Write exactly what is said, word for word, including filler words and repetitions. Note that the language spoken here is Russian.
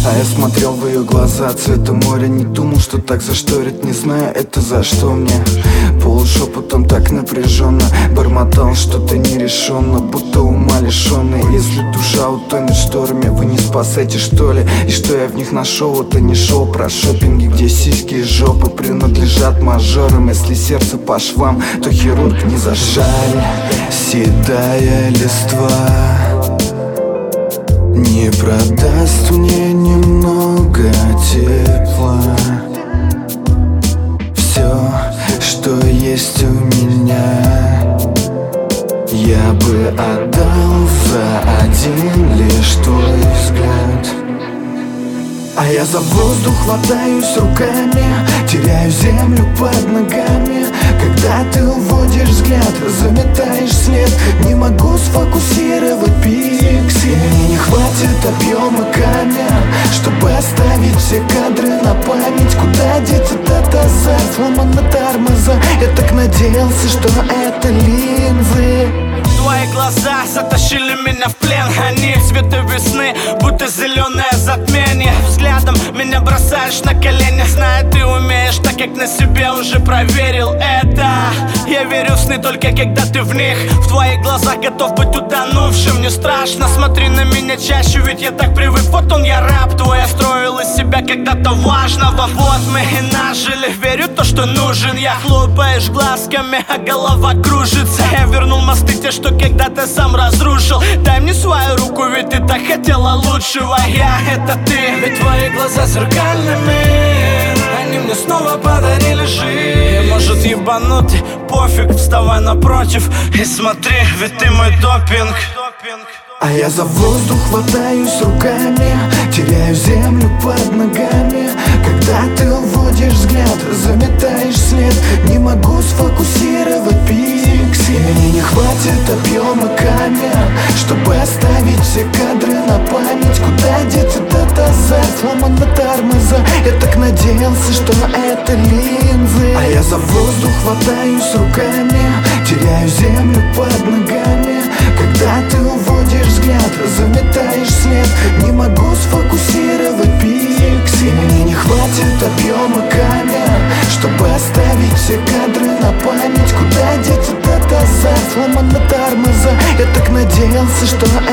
А я смотрел в ее глаза цвета моря, не думал, что так зашторит, не знаю, это за что мне. Полушепотом так напряженно бормотал что-то нерешенно, будто ума лишенный. Если душа утонет в шторме, вы не спасете, что ли? И что я в них нашел, это не шоу про шопинги, где сиськи и жопы принадлежат мажорам. Если сердце по швам, то хирург не зашел. Седая листва не продаст мне немного тепла. Все, что есть у меня, я бы отдал за один лишь твой взгляд. А я за воздух хватаюсь руками, теряю землю под ногами. Когда ты уводишь взгляд, заметаешь след, не могу сфокусировать пиксель. Мне не хватит объема камер, чтобы оставить все кадры на память. Куда деть этот азарт, сломаны тормоза. Я так надеялся, что это линзы. Твои глаза затащили меня в плен. Они цветы весны, будто зеленое затмение. Взглядом меня бросаешь на колени, зная, ты умеешь, так как на себе уже проверил это. Я верю в сны только когда ты в них. В твоих глазах готов быть утонувшим. Не страшно, смотри на меня чаще, ведь я так привык. Вот он, я раб твой, я строил из себя когда-то важного. Вот мы и нажили, верю то, что нужен. Я хлопаешь глазками, а голова кружится. Я вернул мосты, те, что когда-то сам разрушил. Дай мне свою руку, ведь ты так хотела лучшего. Я — это ты. Ведь твои глаза зеркальными, они мне снова подарили жизнь. Может ебануть, пофиг, вставай напротив и смотри, ведь ты мой допинг. А я за воздух хватаюсь руками, теряю землю под ногами. Когда ты уводишь взгляд, заметаешь след, не могу сфокусировать пиксель. Мне не хватит объема камер, чтобы оставить все кадры на память. Куда деть этот азарт, сломаны тормоза. Я так надеялся, что это линзы. А я за воздух хватаюсь руками, теряю землю под ногами. Когда ты уводишь взгляд, заметаешь след, не могу сфокусировать пиксель. Мне не хватит объема камер, чтобы оставить все кадры на память. Куда деть этот азарт, сломаны тормоза. Я так надеялся, что